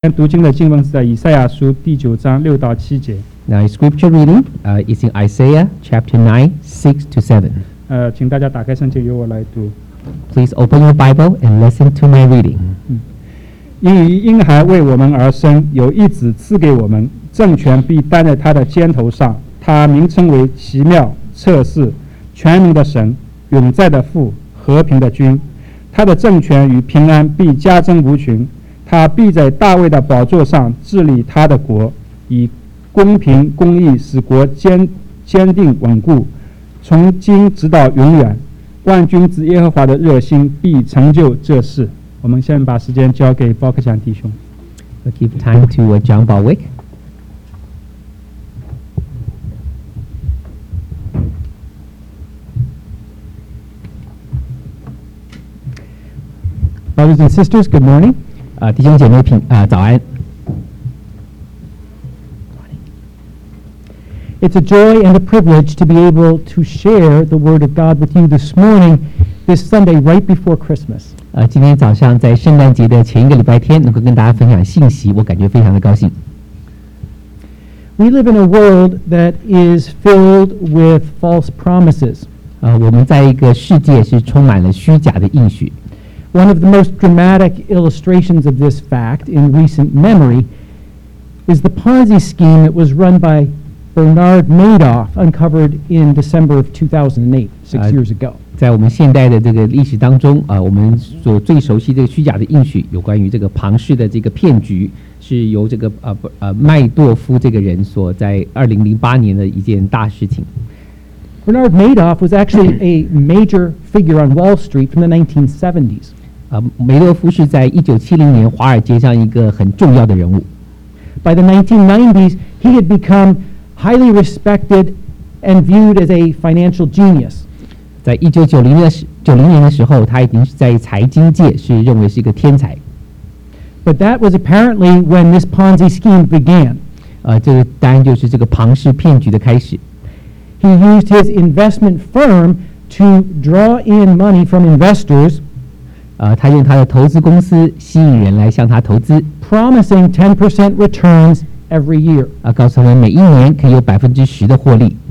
读经的经文是在以赛亚书第9章6到7节。 Now, scripture reading is in Isaiah chapter 9, 6 to 7. 请大家打开圣经，由我来读。 Please open your Bible and listen to my reading. 因于婴孩为我们而生，有一子赐给我们，政权必担在他的肩头上。他名称为奇妙、策士、全能的神、永在的父、和平的君。他的政权与平安必加增无穷。他必在大卫的宝座上治理他的国，以公平公义使国坚定稳固，从今直到永远。万军之耶和华的热心必成就这事。我们先把时间交给包克强弟兄。 We'll give time to John Barwick. Brothers and sisters, good morning. 弟兄姐妹早安。 It's a joy and a privilege to be able to share the Word of God with you this morning, this Sunday, right before Christmas. 今天早上在圣诞节的前一个礼拜天，能够跟大家分享信息，我感觉非常的高兴。 We live in a world that is filled with false promises. 我们在一个世界是充满了虚假的应许。 One of the most dramatic illustrations of this fact in recent memory is the Ponzi scheme that was run by Bernard Madoff, uncovered in December of 2008, 6 years ago. 在我们现代的这个历史当中，我们所最熟悉这个虚假的应许，有关于这个庞氏的这个骗局，是由这个麦多夫这个人所在2008年的一件大事情。 Bernard Madoff was actually a major figure on Wall Street from the 1970s. 梅多夫是在1970年华尔街上一个很重要的人物。 By the 1990s, he had become highly respected and viewed as a financial genius. 在1990年的时候，他已经是在财经界是认为是一个天才。 But that was apparently when this Ponzi scheme began. 这个当然就是这个庞氏骗局的开始。 He used his investment firm to draw in money from investors. 他用他的投资公司吸引人来向他投资 ，promising 10% returns every year. 告诉他们每一年可以有10%的获利。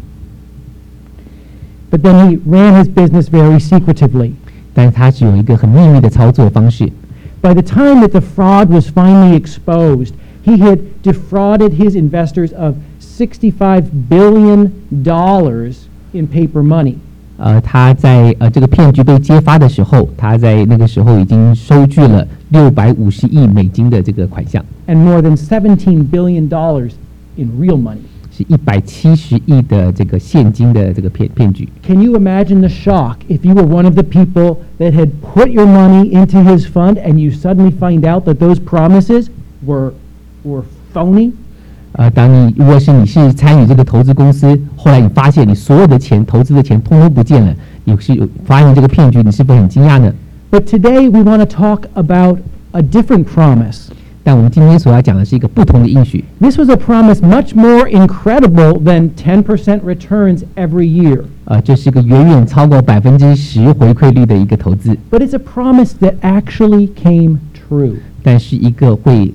But then he ran his business very secretively. 但是他是有一个很秘密的操作方式。 By the time that the fraud was finally exposed, he had defrauded his investors of $65 billion in paper money. 他在这个骗局被揭发的时候，他在那个时候已经收据了$650亿的这个款项 ，and more than $17 billion in real money. 是170亿的这个现金的这个骗局。 Can you imagine the shock if you were one of the people that had put your money into his fund and you suddenly find out that those promises were phony? 如果是你是参与这个投资公司，后来你发现你所有的钱投资的钱通通不见了，你是发现这个骗局，你是否很惊讶呢？ But today we want to talk about a different promise. 但我们今天所要讲的是一个不同的应许。 This was a promise much more incredible than 10% returns every year. 这是一个远远超过10%回馈率的一个投资。 But it's a promise that actually came true. 但是一个会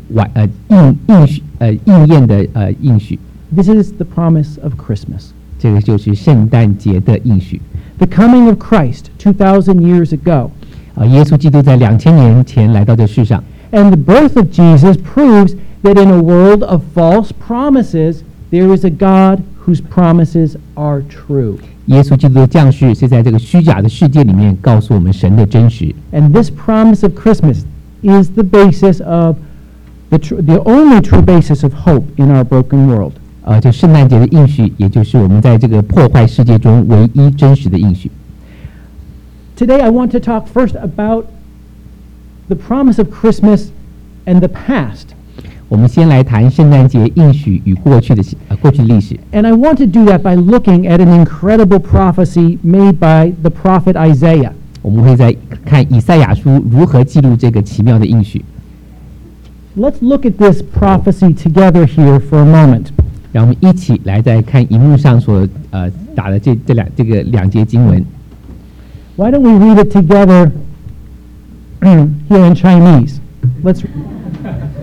应验的应许。 This is the promise of Christmas. 这个就是圣诞节的应许。 The coming of Christ 2,000 years ago. 耶稣基督在2000年前来到这世上。 And the birth of Jesus proves that in a world of false promises, there is a God whose promises are true. 耶稣基督的降世是在这个虚假的世界里面告诉我们神的真实。 And this promise of Christmas is the basis of the only true basis of hope in our broken world. 就圣诞节的应许，也就是我们在这个破坏世界中唯一真实的应许。 Today I want to talk first about the promise of Christmas and the past. 我们先来谈圣诞节应许与过去的历史。 And I want to do that by looking at an incredible prophecy made by the prophet Isaiah. 我们会在看以赛亚书如何记录这个奇妙的应许。 Let's look at this prophecy together here for a moment. 让我们一起来再看荧幕上所打的这两节经文。 Why don't we read it together here in Chinese? Let's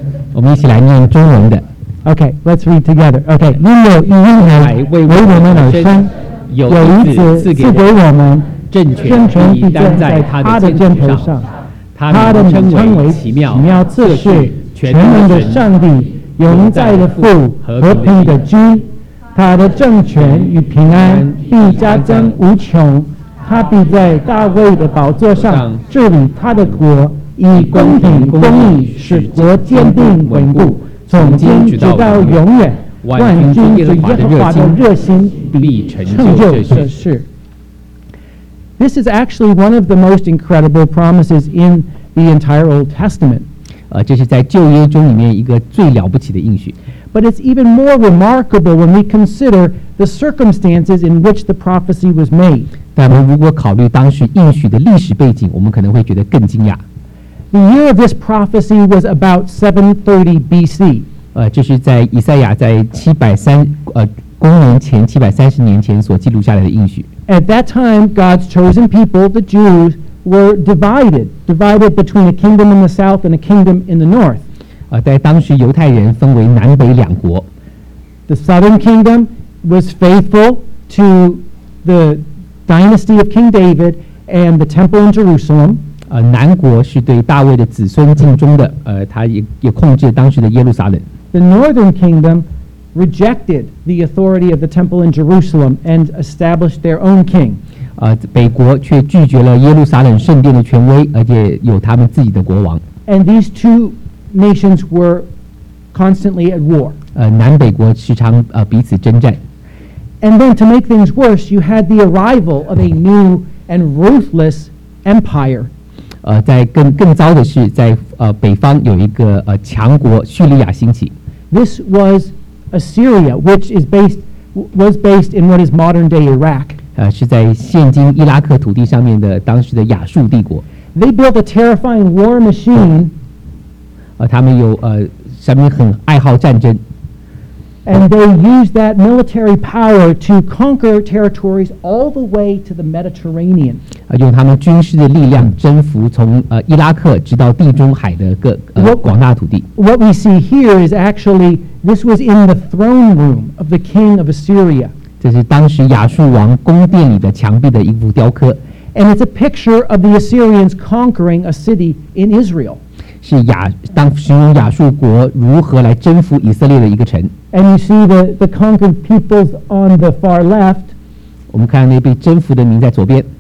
我们一起来念中文的。 Okay, let's read together. Okay, 因有一婴孩为我们而生，有一子赐给我们， 政政权必站在他的肩头上。他的名称为奇妙测试，全能的上帝，永在的父，和平的君。他的政权与平安必加增无穷。他必在大卫的宝座上治理他的国，以公平公义使国坚定稳固，从今直到永远。万军之耶和华的热心必成就这事。This is actually one of the most incredible promises in the entire Old Testament. 这是在旧约中里面一个最了不起的应许。 But it's even more remarkable when we consider the circumstances in which the prophecy was made. 但我们如果考虑当时应许的历史背景，我们可能会觉得更惊讶。 The year of this prophecy was about 730 BC. 这是在以赛亚在公元前730年前所记录下来的应许。 At that time, God's chosen people, the Jews, were divided between a kingdom in the south and a kingdom in the north. 在当时犹太人分为南北两国。 The southern kingdom was faithful to the dynasty of King David and the temple in Jerusalem. 南国是对大卫的子孙尽忠的，他也控制当时的耶路撒冷。 The northern kingdom rejected the authority of the temple in Jerusalem and established their own king. 北国却拒绝了耶路撒冷圣殿的权威，而且有他们自己的国王。 And these two nations were constantly at war. 南北国时常彼此征战。 And then to make things worse, you had the arrival of a new and ruthless empire. 在更糟的是，在北方有一个强国叙利亚兴起。 This was Assyria, which was based in what is modern day Iraq. 是在现今伊拉克土地上面的当时的亚述帝国。 They built a terrifying war machine. 他们上面很爱好战争。 And they used that military power to conquer territories all the way to the Mediterranean. 用他们军事的力量征服从伊拉克直到地中海的广大土地。 What we see here is actually this was in the throne room of the king of Assyria. 这是当时亚述王宫殿里的墙壁的一幅雕刻。 And it's a picture of the Assyrians conquering a city in Israel. 是形容亚述国如何来征服以色列的一个城。 And you see the conquered peoples on the far left. 我们看那被征服的民在左边。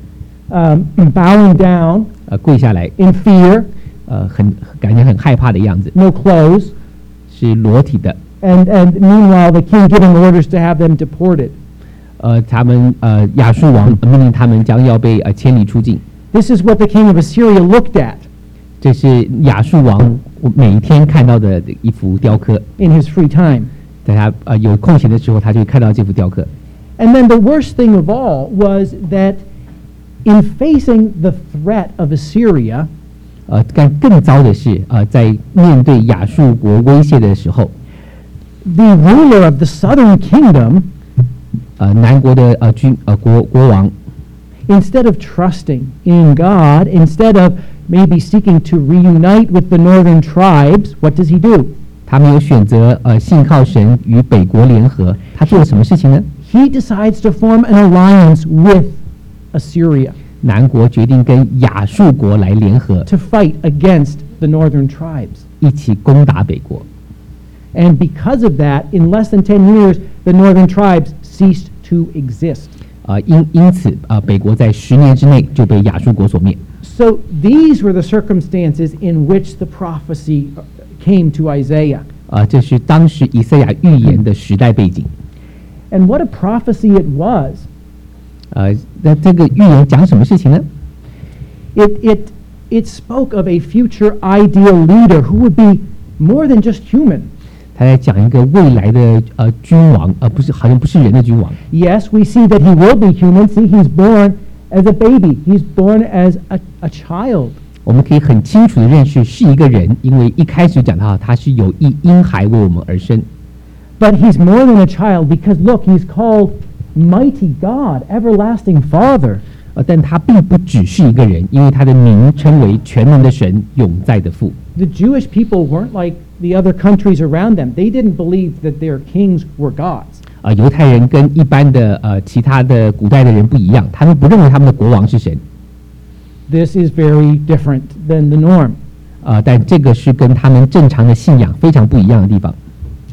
Bowing down. 跪下来。 In fear. 感觉很害怕的样子。 No clothes. 是裸体的。 And meanwhile, the king giving orders to have them deported. 他们亚述王命令他们将要被迁离出境。 This is what the king of Assyria looked at. 这是亚述王每一天看到的一幅雕刻。 In his free time. 在他有空闲的时候，他就会看到这幅雕刻。 And then the worst thing of all was that in facing the threat of Assyria, 更糟的是在面对亚述国威胁的时候 the ruler of the southern kingdom, 南国的国王 instead of trusting in God, instead of maybe seeking to reunite with the northern tribes, what does he do? 他没有选择信靠神与北国联合，他做了什么事情呢？ He decides to form an alliance with Assyria. 南国决定跟亚述国来联合 to fight against the northern tribes. 一起攻打北国。 And because of that, in less than 10 years, the northern tribes ceased to exist. 因此北国在10年之内就被亚述国所灭。 So these were the circumstances in which the prophecy came to Isaiah. 这是当时以赛亚预言的时代背景。 And what a prophecy it was. 那这个预言讲什么事情呢？ It spoke of a future ideal leader who would be more than just human. 他在讲一个未来的君王，好像不是人的君王。 Yes, we see that he will be human. See, he's born as a baby. He's born as a child. 我们可以很清楚的认识是一个人，因为一开始讲到他是有一婴孩为我们而生。 But he's more than a child because look, he's called Mighty God, Everlasting Father. 但他并不只是一个人，因为他的名称为全能的神，永在的父。 The Jewish people weren't like the other countries around them, they didn't believe that their kings were gods. 犹太人跟一般的其他的古代的人不一样，他们不认为他们的国王是神。 This is very different than the norm. 但这个是跟他们正常的信仰非常不一样的地方。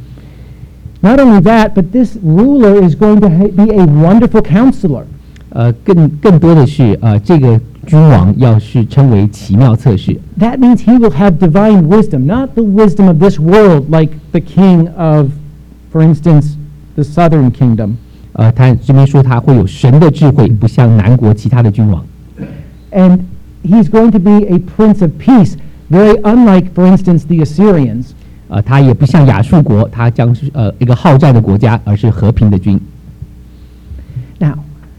Not only that, but this ruler is going to be a wonderful counselor. 更多的是这个君王要是称为奇妙策士。 That means he will have divine wisdom, not the wisdom of this world, like the king of, for instance, the southern kingdom. 他这边说他会有神的智慧，不像南国其他的君王。 And he's going to be a prince of peace, very unlike, for instance, the Assyrians. 他也不像亚述国，他将是一个好战的国家，而是和平的君。 Now,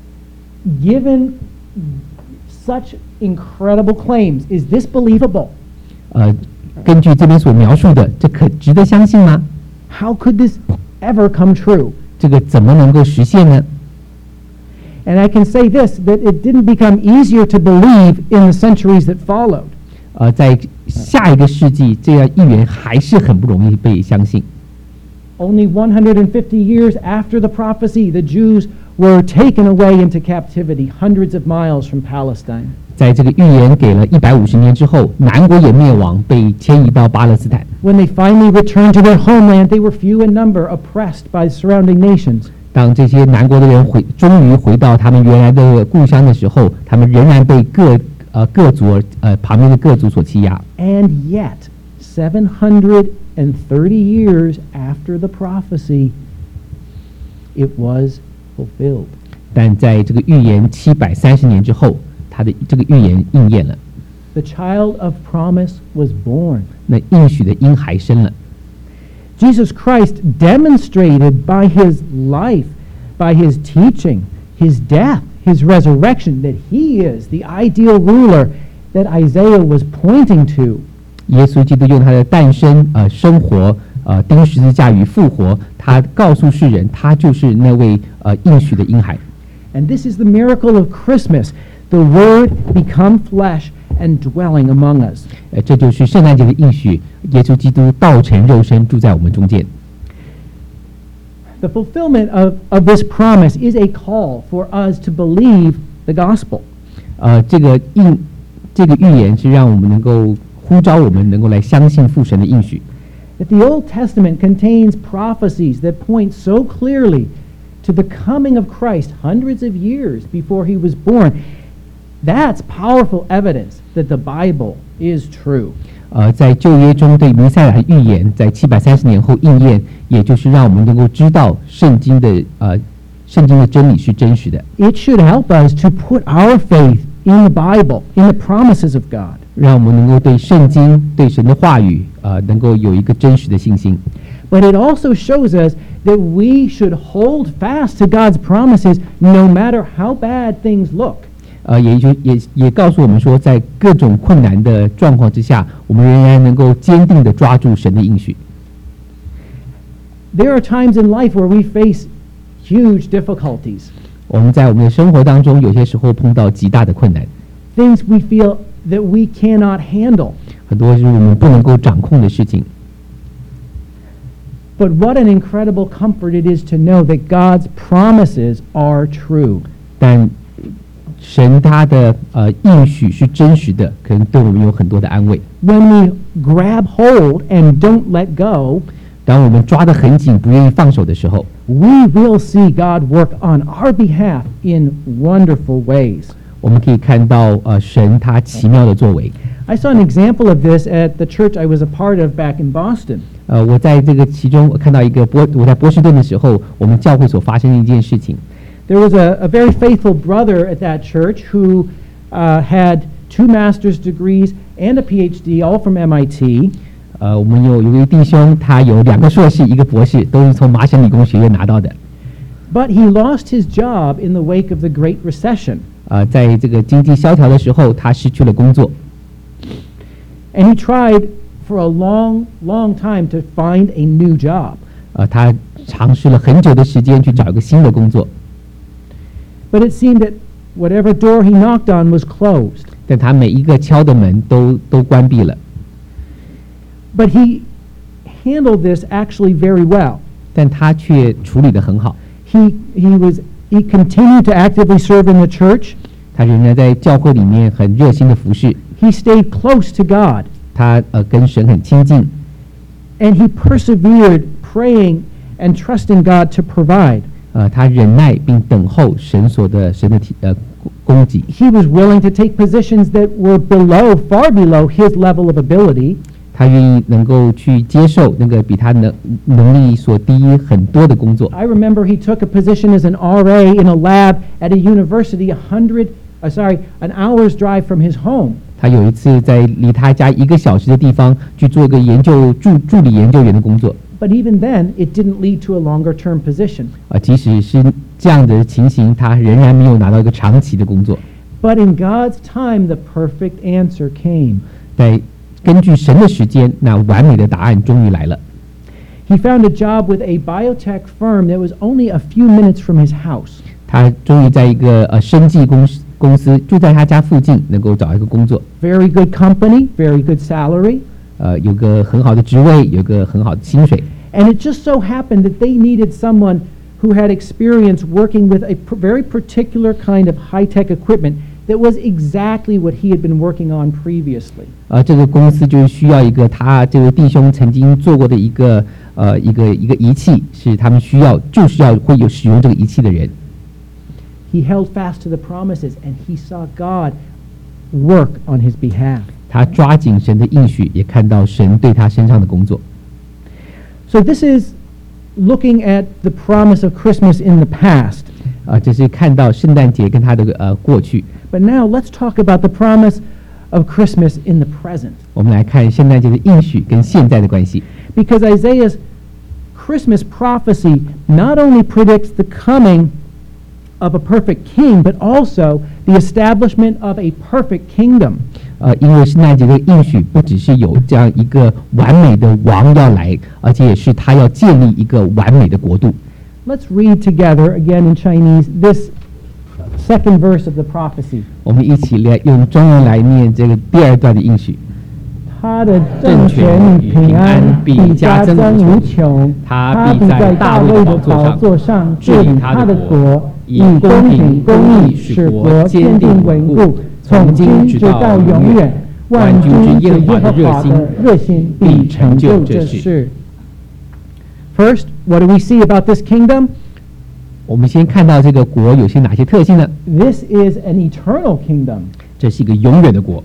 given such incredible claims, is this believable? 根据这边所描述的，这可值得相信吗？ How could this ever come true? 这个怎么能够实现呢？ And I can say this, that it didn't become easier to believe in the centuries that followed. 在下一个世纪，这样预言还是很不容易被相信。 Only 150 years after the prophecy, the Jews were taken away into captivity hundreds of miles from Palestine. 在这个预言给了150年之后，南国也灭亡，被迁移到巴勒斯坦。 When they finally returned to their homeland, they were few in number, oppressed by surrounding nations. 当这些南国的人终于回到他们原来的故乡的时候，他们仍然被各族旁边的各族所欺压。 And yet, 730 years after the prophecy, it was fulfilled. 但在这个预言730年之后，他的这个预言应验了。 The child of promise was born. 那应许的婴孩生了。 Jesus Christ demonstrated by his life, by his teaching, his death, his resurrection, that he is the ideal ruler that Isaiah was pointing to. 耶稣基督用他的诞生、生活、钉十字架与复活，他告诉世人，他就是那位应许的婴孩。 And this is the miracle of Christmas, the Word become flesh and dwelling among us. 这就是圣诞节的应许，耶稣基督道成肉身，住在我们中间。 The fulfillment of this promise is a call for us to believe the gospel. 这个预言是让我们能够呼召我们能够来相信父神的应许。 That the Old Testament contains prophecies that point so clearly to the coming of Christ hundreds of years before he was born. That's powerful evidence that the Bible is true. 在旧约中对弥赛亚的预言，在730年后应验，也就是让我们能够知道圣经的真理是真实的。 It should help us to put our faith in the Bible, in the promises of God. 让我们能够对圣经、对神的话语，能够有一个真实的信心。 But it also shows us that we should hold fast to God's promises no matter how bad things look. 也告诉我们说，在各种困难的状况之下，我们仍然能够坚定地抓住神的应许。 There are times in life where we face huge difficulties. 我们在我们的生活当中，有些时候碰到极大的困难， Things we feel that we cannot handle. 很多是我们不能够掌控的事情。 But what an incredible comfort it is to know that God's promises are true. 但神他的应许是真实的，可能对我们有很多的安慰。 When we grab hold and don't let go, 当我们抓得很紧，不愿意放手的时候， we will see God work on our behalf in wonderful ways. 我们可以看到神他奇妙的作为。 I saw an example of this at the church I was a part of back in Boston. 我在这个其中看到我在波士顿的时候，我们教会所发生的一件事情。 There was a very faithful brother at that church who had 2 master's degrees and a PhD, all from MIT. 我们有一位弟兄，他有2个硕士，1个博士，都是从麻省理工学院拿到的。 But he lost his job in the wake of the Great Recession. 在这个经济萧条的时候，他失去了工作。 And he tried for a long, long time to find a new job. 他尝试了很久的时间去找一个新的工作。 But it seemed that whatever door he knocked on was closed. 但他每一个敲的门都关闭了。 But he handled this actually very well. 但他却处理得很好。 He continued to actively serve in the church. 他仍然在教会里面很热心的服侍， He stayed close to God. 他跟神很亲近， And he persevered praying and trusting God to provide. 他忍耐并等候神的供给。 He was willing to take positions that were far below his level of ability. 他愿意能够去接受那个比他能力所低很多的工作。 I remember he took a position as an RA in a lab at a university an hour's drive from his home. 他有一次在离他家1个小时的地方去做一个助理研究员的工作。 But even then, it didn't lead to a longer-term position. 即使是这样的情形，他仍然没有拿到一个长期的工作。 But in God's time, the perfect answer came. 在根据神的时间，那完美的答案终于来了。 He found a job with a biotech firm that was only a few minutes from his house. 他终于在一个生技公司就在他家附近能够找一个工作。 Very good company, very good salary. 有个很好的职位，有个很好的薪水。 And it just so happened that they needed someone who had experience working with a very particular kind of high-tech equipment that was exactly what he had been working on previously. 这个公司就是需要一个他这位弟兄曾经做过的一个仪器，是他们需要会有使用这个仪器的人。 He held fast to the promises, and he saw God work on his behalf. 他抓紧神的应许，也看到神对他身上的工作。 So this is looking at the promise of Christmas in the past. 这是看到圣诞节跟他的过去。 But now let's talk about the promise of Christmas in the present. 我们来看圣诞节的应许跟现在的关系。 Because Isaiah's Christmas prophecy not only predicts the coming of a perfect king, but also the establishment of a perfect kingdom. 因为圣诞节的应许不只是有这样一个完美的王要来，而且也是他要建立一个完美的国度。 Let's read together again in Chinese this second verse of the prophecy. 我们一起来用中文来念这个第2段的应许。 他的政权与平安必加增无穷，他必在大卫的宝座上治理他的国，以公平公义使国坚定稳固，从今直到永远。万军之耶和华的热心必成就这事。First, what do we see about this kingdom? 我们先看到这个国有些哪些特性呢？ This is an eternal kingdom. 这是一个永远的国。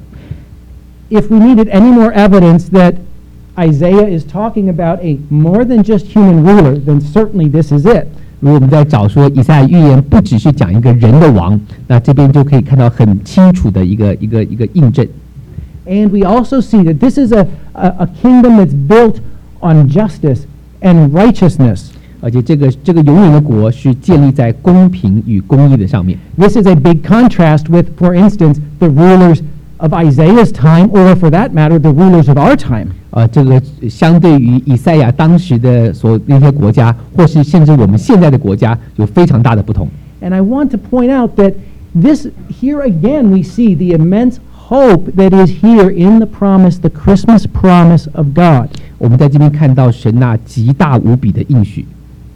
If we needed any more evidence that Isaiah is talking about a more than just human ruler, then certainly this is it. 如果我们在找说以赛亚预言不只是讲一个人的王，那这边就可以看到很清楚的一个印证。 And we also see that this is a kingdom that's built on justice and righteousness. 而且这个永远的国是建立在公平与公义的上面。 This is a big contrast with, for instance, the rulers of Isaiah's time, or for that matter, the rulers of our time. 这个相对于以赛亚当时的那些国家，或是甚至我们现在的国家，有非常大的不同。 And I want to point out that here again we see the immense hope that is here in the promise, the Christmas promise of God. 我们在这边看到神那极大无比的应许。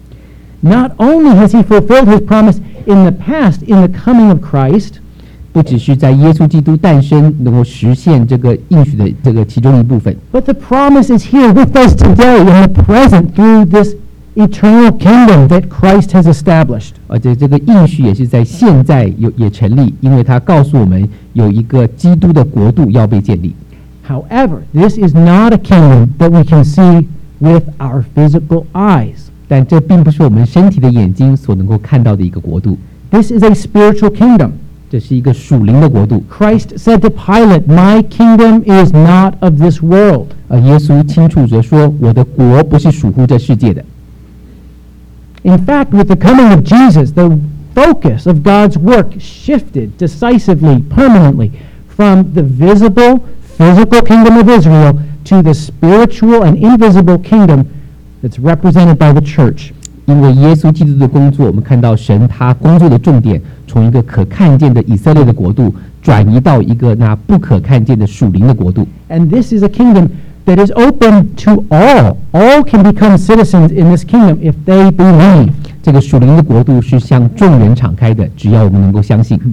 Not only has he fulfilled his promise in the past, in the coming of Christ, 不只是在耶稣基督诞生能够实现这个应许的这个其中一部分， but the promise is here with us today in the present through this eternal kingdom that Christ has established. 而且这个应许也是在现在也成立，因为他告诉我们有一个基督的国度要被建立。 However, this is not a kingdom that we can see with our physical eyes. 但这并不是我们身体的眼睛所能够看到的一个国度， This is a spiritual kingdom. 这是一个属灵的国度。 Christ said to Pilate, "My kingdom is not of this world." 耶稣清楚地说：“我的国不是属乎这世界的。” In fact, with the coming of Jesus, the focus of God's work shifted decisively, permanently, from the visible, physical kingdom of Israel to the spiritual and invisible kingdom that's represented by the church. 因为耶稣基督的工作，我们看到神他工作的重点从一个可看见的以色列的国度，转移到一个那不可看见的属灵的国度。 And this is a kingdom that is open to all. All can become citizens in this kingdom if they believe. 这个属灵的国度是向众人敞开的，只要我们能够相信。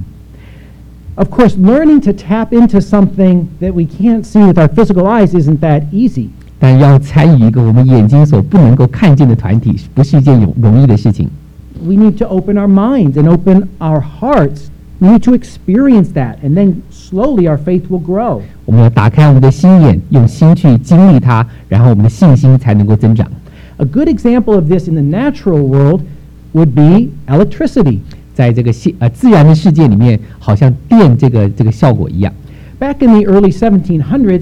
Of course, learning to tap into something that we can't see with our physical eyes isn't that easy. 但要参与一个我们眼睛所不能够看见的团体，不是一件容易的事情。 We need to open our minds and open our hearts. We need to experience that, and then slowly our faith will grow. 我们要打开我们的心眼，用心去经历它，然后我们的信心才能够增长。 A good example of this in the natural world would be electricity. 在这个自然的世界里面，好像电这个效果一样。 Back in the early 1700s,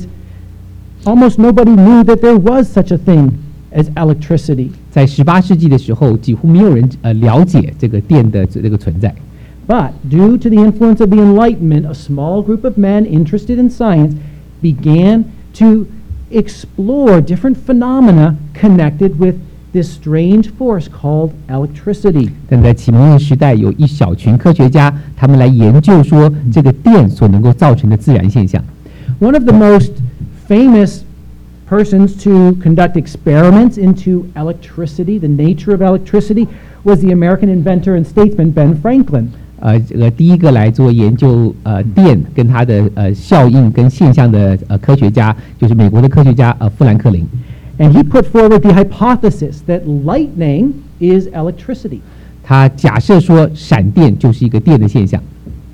almost nobody knew that there was such a thing as electricity. 在18世纪的时候，几乎没有人了解这个电的这个存在。 But due to the influence of the Enlightenment, a small group of men interested in science began to explore different phenomena connected with this strange force called electricity. 但在启蒙的时代，有一小群科学家，他们来研究说这个电所能够造成的自然现象。 One of the most famous persons to conduct experiments into electricity, the nature of electricity, was the American inventor and statesman Ben Franklin. 这个第一个来做研究电跟它的效应跟现象的科学家，就是美国的科学家富兰克林。 And he put forward the hypothesis that lightning is electricity. 他假设说闪电就是一个电的现象。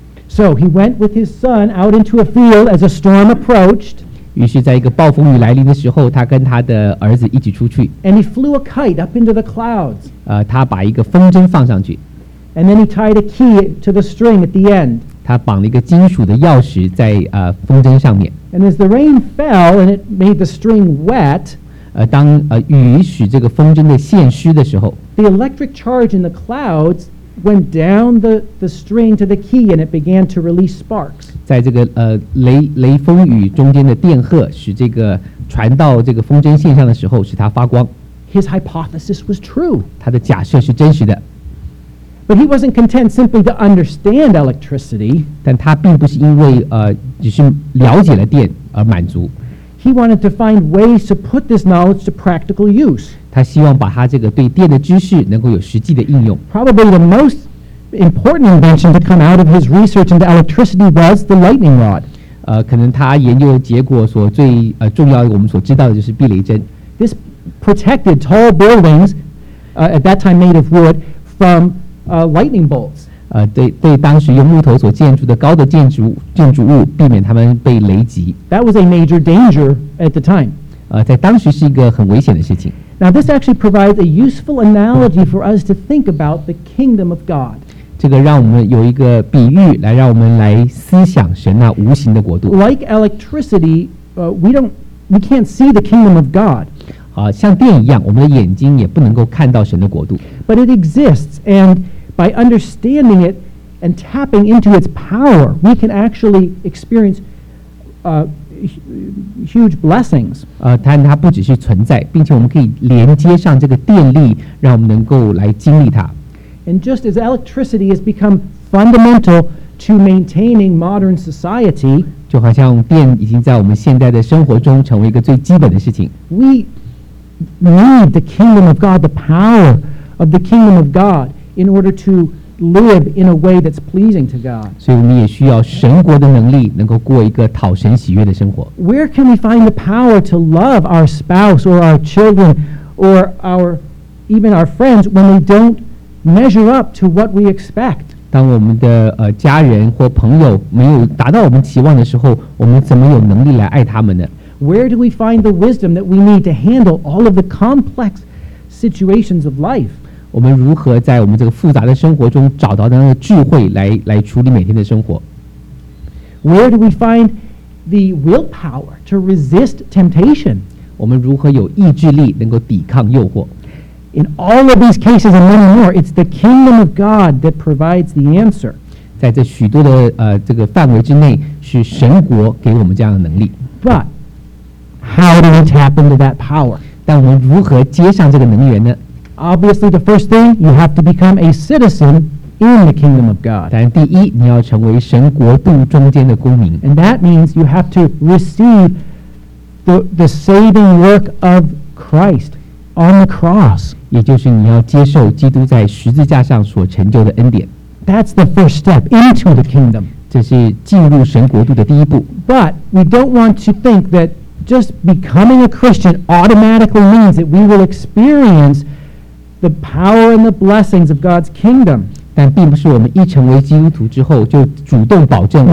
So he went with his son out into a field as a storm approached. 于是，在一个暴风雨来临的时候，他跟他的儿子一起出去。 And he flew a kite up into the clouds. 他把一个风筝放上去。 And then he tied a key to the string at the end. 他绑了一个金属的钥匙在风筝上面。 And as the rain fell and it made the string wet, 当雨使这个风筝的线湿的时候， the electric charge in the clouds went down the string to the key and it began to release sparks. 在这个雷风雨中间的电荷使这个传到这个风筝线上的时候，使它发光。 His hypothesis was true. 他的假设是真实的。 But he wasn't content simply to understand electricity. 但他并不是因为只是了解了电而满足。 He wanted to find ways to put this knowledge to practical use. 他希望把他这个对电的知识能够有实际的应用。 Probably the most important invention to come out of his research into electricity was the lightning rod. 可能他研究的结果所最重要的，我们所知道的就是避雷针。 This protected tall buildings, at that time made of wood, from lightning bolts. 对当时用木头所建筑的高的建筑物，避免他们被雷击。 That was a major danger at the time. 在当时是一个很危险的事情。 Now, this actually provides a useful analogy for us to think about the kingdom of God. 这个让我们有一个比喻，来让我们来思想神那无形的国度。 Like electricity, we can't see the kingdom of God. 像电一样，我们的眼睛也不能够看到神的国度。 But it exists, and by understanding it and tapping into its power, we can actually experience huge blessings. 但它不只是存在，并且我们可以连接上这个电力，让我们能够来经历它。 And just as electricity has become fundamental to maintaining modern society, 就好像电已经在我们现在的生活中成为一个最基本的事情。 we need the kingdom of God, the power of the kingdom of God, in order to live in a way that's pleasing to God. 所以我们也需要神国的能力，能够过一个讨神喜悦的生活。 Where can we find the power to love our spouse or our children or even our friends when we don't measure up to what we expect? 当我们的家人或朋友没有达到我们期望的时候，我们怎么有能力来爱他们呢？ Where do we find the wisdom that we need to handle all of the complex situations of life? 我们如何在我们这个复杂的生活中找到那个智慧来处理每天的生活？ Where do we find the willpower to resist temptation? 我们如何有意志力能够抵抗诱惑？ In all of these cases and many more, it's the kingdom of God that provides the answer. 在这许多的这个范围之内，是神国给我们这样的能力。 But how do we tap into that power? 但我们如何接上这个能源呢？ Obviously, the first thing, you have to become a citizen in the kingdom of God. 当然，第一，你要成为神国度中间的公民。 And that means you have to receive the saving work of Christ on the cross. 也就是你要接受基督在十字架上所成就的恩典， That's the first step into the kingdom. 这是进入神国度的第一步。 But we don't want to think that just becoming a Christian automatically means that we will experience the power and the blessings of God's kingdom. 但并不是我们一成为基督徒之后就主动保证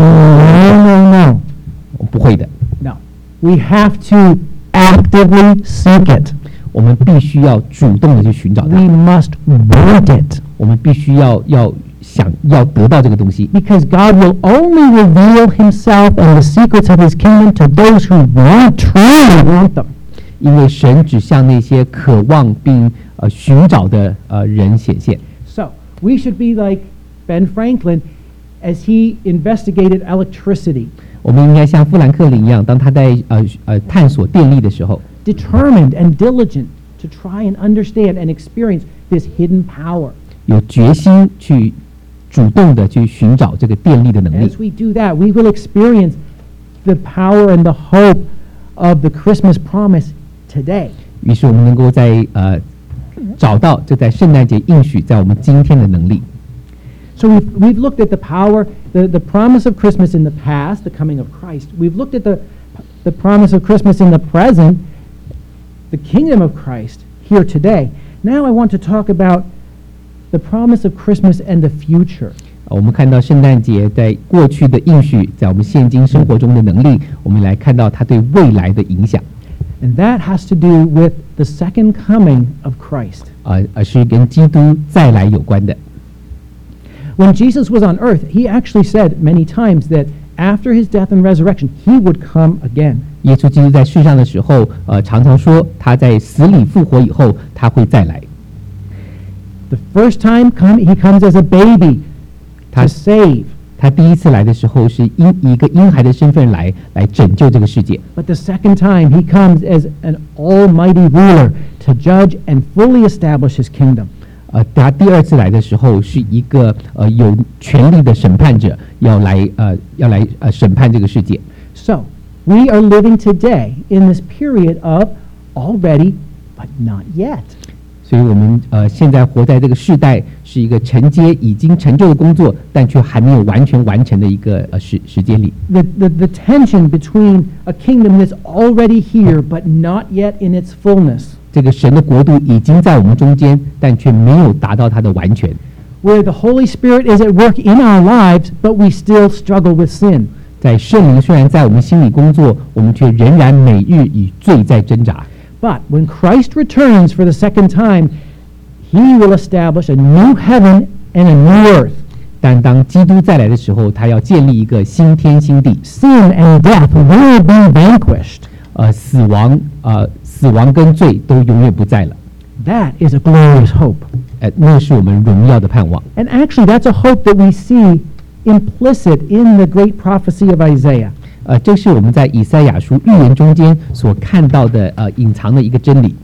No. 不会的， No. We have to actively seek it. 我们必须要主动的去寻找 We 它， must want it. 我们必须要想要得到这个东西， Because God will only reveal himself and the secrets of his kingdom to those who truly want them. 因为神只向那些渴望并寻找的人显现。 So, we should be like Ben Franklin as he investigated electricity, 我们应该像富兰克林一样，当他在探索电力的时候， determined and diligent to try and understand and experience this hidden power. 有决心去主动的去寻找这个电力的能力 As。we do that, we will experience the power and the hope of the Christmas promise today. 于是我们能够在找到这在圣诞节应许在我们今天的能力。 So we've looked at the power, the promise of Christmas in the past, the coming of Christ. We've looked at the promise of Christmas in the present, the kingdom of Christ here today. Now I want to talk about the promise of Christmas and the future. 我们看到圣诞节在过去的应许，在我们现今生活中的能力，我们来看到它对未来的影响， And that has to do with the second coming of Christ. 而是跟基督再来有关的。 When Jesus was on earth, he actually said many times that after his death and resurrection, he would come again. 耶稣基督在世上的时候，常常说他在死里复活以后，他会再来。 The first time he comes as a baby to save. 他第一次来的时候是以一个婴孩的身份来拯救这个世界， But the second time, he comes as an almighty ruler to judge and fully establish his kingdom. 他第二次来的时候是一个有权力的审判者，要来审判这个世界。 So, we are living today in this period of already, but not yet. 所以我们现在活在这个世代，是一个承接已经成就的工作，但却还没有完全完成的一个时间里。 The tension between a kingdom that's already here, but not yet in its fullness. 这个神的国度已经在我们中间，但却没有达到它的完全。 Where the Holy Spirit is at work in our lives, but we still struggle with sin. 在圣灵虽然在我们心里工作，我们却仍然每日与罪在挣扎。 But when Christ returns for the second time, he will establish a new heaven and a new earth. 但当基督再来的时候，他要建立一个新天新地， Sin and death will be vanquished. 死亡跟罪都永远不在了。 That is a glorious hope. 那是我们荣耀的盼望。 And actually, that's a hope that we see implicit in the great prophecy of Isaiah. 这是我们在以赛亚书预言中间所看到的隐藏的一个真理。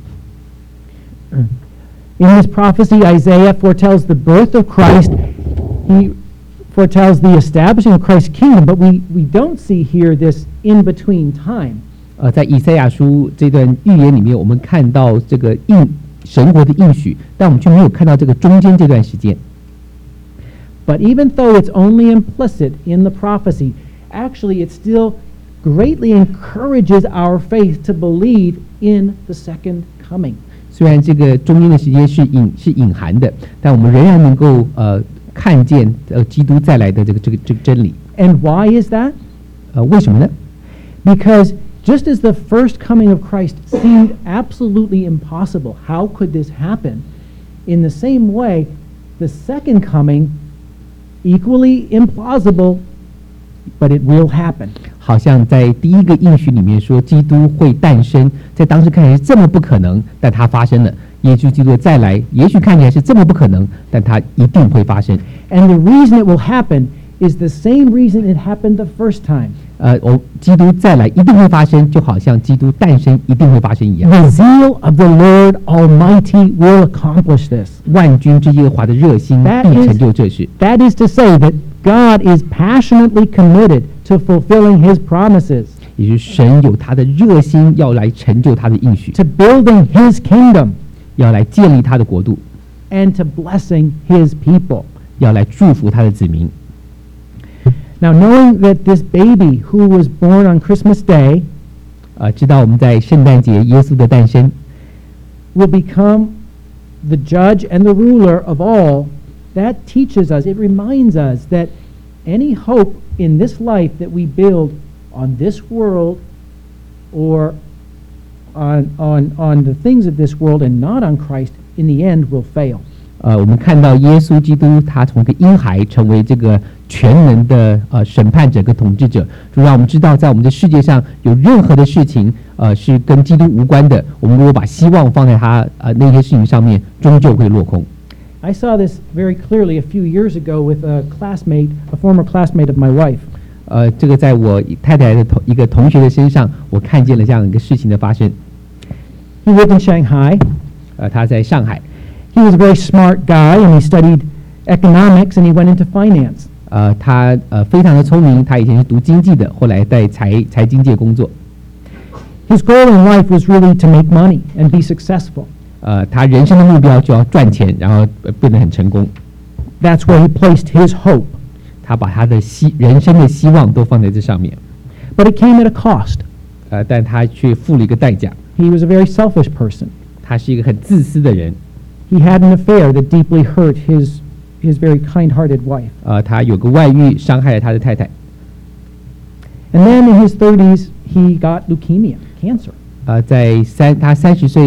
In this prophecy, Isaiah foretells the birth of Christ. He foretells the establishing of Christ's kingdom, but we don't see here this in-between time. 在以赛亚书这段预言里面，我们看到这个神国的应许，但我们却没有看到这个中间这段时间。 But even though it's only implicit in the prophecy, actually it still greatly encourages our faith to believe in the second coming. 虽然这个中间的时间是隐含的，但我们仍然能够看见基督再来的这个真理。 And why is that? 为什么呢？ Because just as the first coming of Christ seemed absolutely impossible, how could this happen? In the same way, the second coming, equally implausible, but it will happen. 好像在第一个应许里面说基督会诞生，在当时看起来是这么不可能，但它发生了。耶稣基督的再来，也许看起来是这么不可能，但它一定会发生。 And the reason it will happen is the same reason it happened the first time. 基督再来一定会发生，就好像基督诞生一定会发生一样。 The zeal of the Lord Almighty will accomplish this. 万军之耶和华的热心 That 必 is- 成就这事。 That is to say that God is passionately committed to fulfilling his promises. 也就是神有他的热心要来成就他的应许， to building His kingdom 要来建立他的国度， and to blessing His people. 要来祝福他的子民。 Now, knowing that this baby who was born on Christmas Day 知道我们在圣诞节耶稣的诞生 will become the judge and the ruler of all, that teaches us, it reminds us that any hope in this life that we build on this world or on the things of this world and not on Christ, in the end will fail. 我们看到耶稣基督他从一个婴孩成为这个全能的审判者跟统治者，就让我们知道在我们的世界上有任何的事情是跟基督无关的，我们如果把希望放在他那些事情上面，终究会落空。 I saw this very clearly a few years ago with a former classmate of my wife. 这个在我太太的一个同学的身上，我看见了这样一个事情的发生。 He lived in Shanghai. 他在上海， He was a very smart guy, and he studied economics, and he went into finance. 他非常的聪明，他以前是读经济的，后来在财经界工作。 His goal in life was really to make money and be successful. 他人生的目标就要赚钱，然后变得很成功。 That's where he placed his hope. 他把他的人生的希望都放在这上面， But it came at a cost. 但他却付了一个代价。 He was a very selfish person. 他是一个很自私的人。 He had an affair that deeply hurt his very kind-hearted wife. 他有个外遇，伤害了他的太太。 And then in his 30s, he got leukemia, cancer. 在他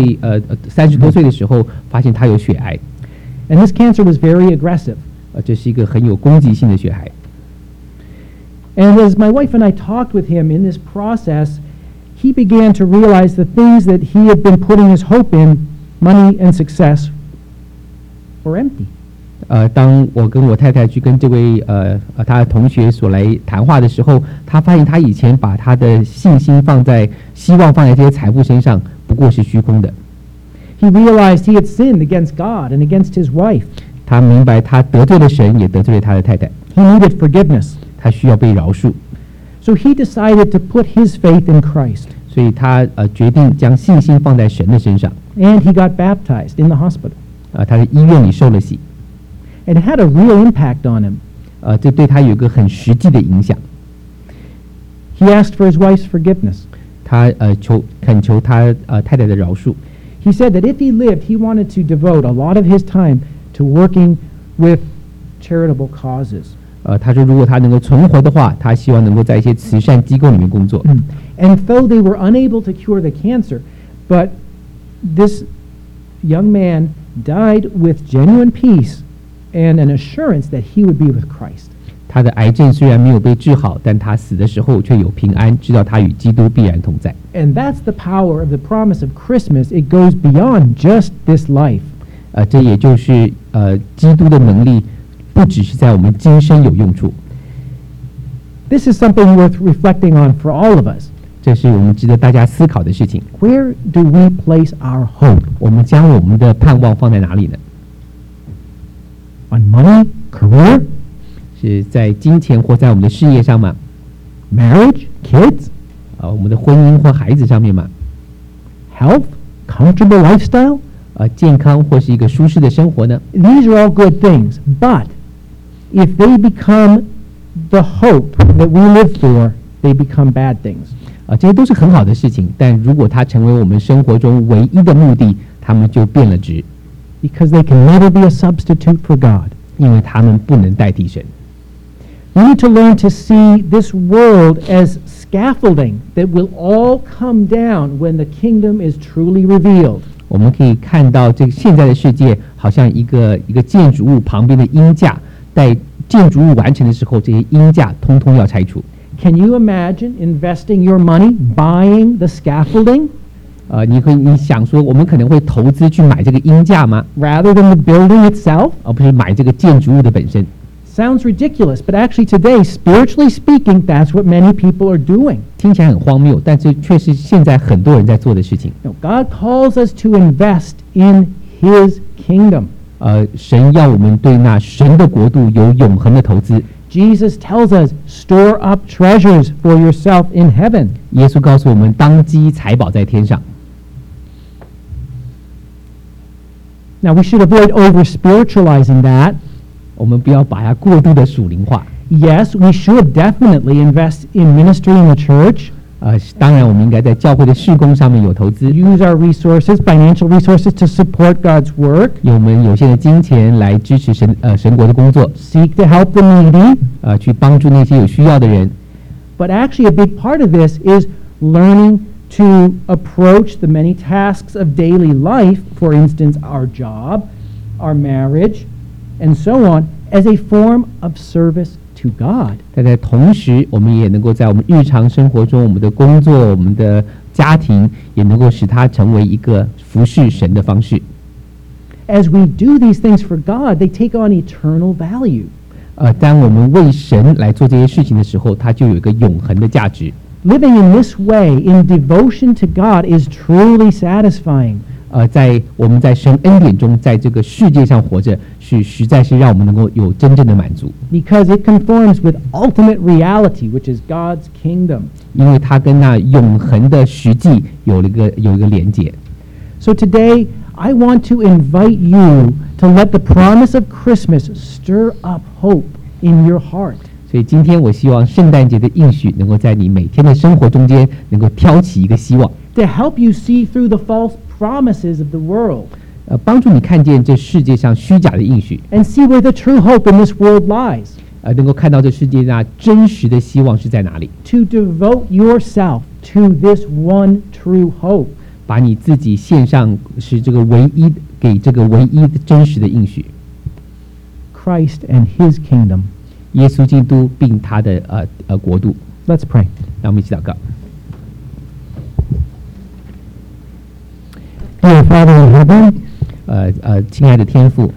30多岁的时候，发现他有血癌。 And this cancer was very aggressive. 这是一个很有攻击性的血癌。 And as my wife and I talked with him in this process, he began to realize the things that he had been putting his hope in, money and success, were empty. 当我跟我太太去跟这位他的同学所来谈话的时候，他发现他以前把他的信心希望放在这些财富身上，不过是虚空的。 He realized he had sinned against God and against his wife. 他明白他得罪了神，也得罪了他的太太。 He needed forgiveness. 他需要被饶恕， So he decided to put his faith in Christ. 所以他决定将信心放在神的身上。 And he got baptized in the hospital. 他在医院里受了洗， And it had a real impact on him. 这对他有一个很实际的影响。 He asked for his wife's forgiveness. 他恳求他太太的饶恕。 He said that if he lived, he wanted to devote a lot of his time to working with charitable causes. 他说如果他能够存活的话，他希望能够在一些慈善机构里面工作。 And though they were unable to cure the cancer, but this young man died with genuine peace and an assurance that he would be with Christ. 他的癌症虽然没有被治好，但他死的时候却有平安，知道他与基督必然同在。 And that's the power of the promise of Christmas. It goes beyond just this life. 这也就是基督的能力，不只是在我们今生有用处。 This is something worth reflecting on for all of us. 这是我们值得大家思考的事情。 Where do we place our hope? 我们将我们的盼望放在哪里呢？ On money, career, 是在金钱或在我们的事业上吗？ marriage, kids, 我们的婚姻或孩子上面吗？ health, comfortable lifestyle? 健康或是一个舒适的生活呢？ These are all good things, but if they become the hope that we live for, they become bad things. 这些都是很好的事情，但如果它成为我们生活中唯一的目的，它们就变了质， Because they can never be a substitute for God. 因为它们不能代替神。 We need to learn to see this world as scaffolding that will all come down when the kingdom is truly revealed. 我们可以看到这个现在的世界好像一个建筑物旁边的鹰架，在建筑物完成的时候，这些鹰架通通要拆除。 Can you imagine investing your money buying the scaffolding 你想说我们可能会投资去买这个鹰架吗？ rather than the building itself? 而不是买这个建筑物的本身。 Sounds ridiculous, but actually today, spiritually speaking, that's what many people are doing. 听起来很荒谬，但这却是现在很多人在做的事情。 No, God calls us to invest in His kingdom. 神要我们对那神的国度有永恒的投资。 Jesus tells us, store up treasures for yourself in heaven. 耶稣告诉我们，当积财宝在天上。 Now, we should avoid over-spiritualizing that. 我们不要把它过度的属灵化。 Yes, we should definitely invest in ministry in the church, 当然，我们应该在教会的事工上面有投资， use our resources, financial resources, to support God's work, 用我们有限的金钱来支持神国的工作， seek to help the needy. 去帮助那些有需要的人。 But actually, a big part of this is learning to approach the many tasks of daily life, for instance, our job, our marriage, and so on, as a form of service to God. 但在同时，我们也能够在我们日常生活中，我们的工作、我们的家庭，也能够使它成为一个服侍神的方式。 As we do these things for God, they take on eternal value. 当我们为神来做这些事情的时候，它就有一个永恒的价值。 Living in this way, in devotion to God, is truly satisfying. 在我们在神恩典中，在这个世界上活着，实在是让我们能够有真正的满足， Because it conforms with ultimate reality, which is God's kingdom. 因为它跟那永恒的实际有一个连结。 So today, I want to invite you to let the promise of Christmas stir up hope in your heart. 所以今天我希望圣诞节的应许能够在你每天的生活中间能够挑起一个希望， To help you see through the false promises of the world 帮助你看见这世界上虚假的应许， and see where the true hope in this world lies. 能够看到这世界上真实的希望是在哪里， To devote yourself to this one true hope. 把你自己献上是这个唯一给这个唯一的真实的应许， Christ and his kingdom. 耶稣基督并他的国度。 Let's pray. 让我们一起祷告。 Dear Father in heaven, 亲爱的天父，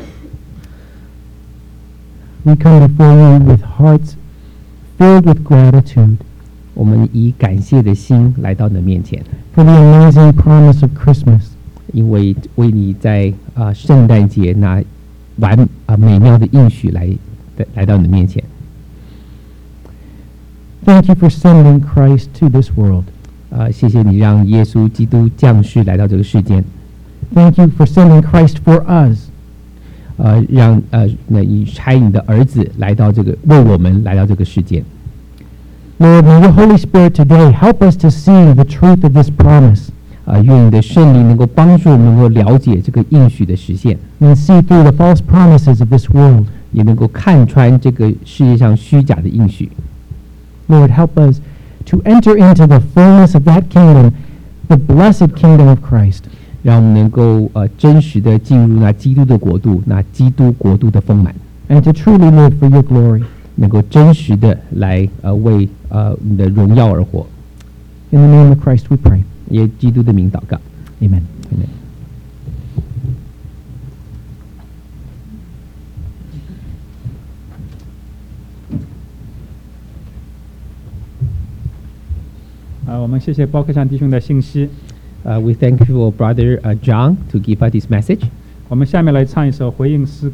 we come before you with hearts filled with gratitude 我们以感谢的心来到你的面前， for the amazing promise of Christmas. 因为为你在圣诞节那美妙的应许来到你的面前。 Thank you for sending Christ to this world. 谢谢你让耶稣基督降世来到这个世间， Thank you for sending Christ for us. 让你差你的儿子来到这个为我们来到这个世间。 Lord, may your Holy Spirit today help us to see the truth of this promise 愿你的圣灵能够帮助我们能够了解这个应许的实现， and see through the false promises of this world. 也能够看穿这个世界上虚假的应许。 Lord, help us to enter into the fullness of that kingdom, the blessed kingdom of Christ. 让我们能够真实的进入那基督的国度，那基督国度的丰满， And to truly live for your glory. 能够真实的来为你的荣耀而活。 In the name of Christ we pray. 也基督的名祷告。 Amen. Amen. 我们谢谢包克山弟兄的信息。 We thank you for Brother John to give us this message. 我们下面来唱一首回应诗歌。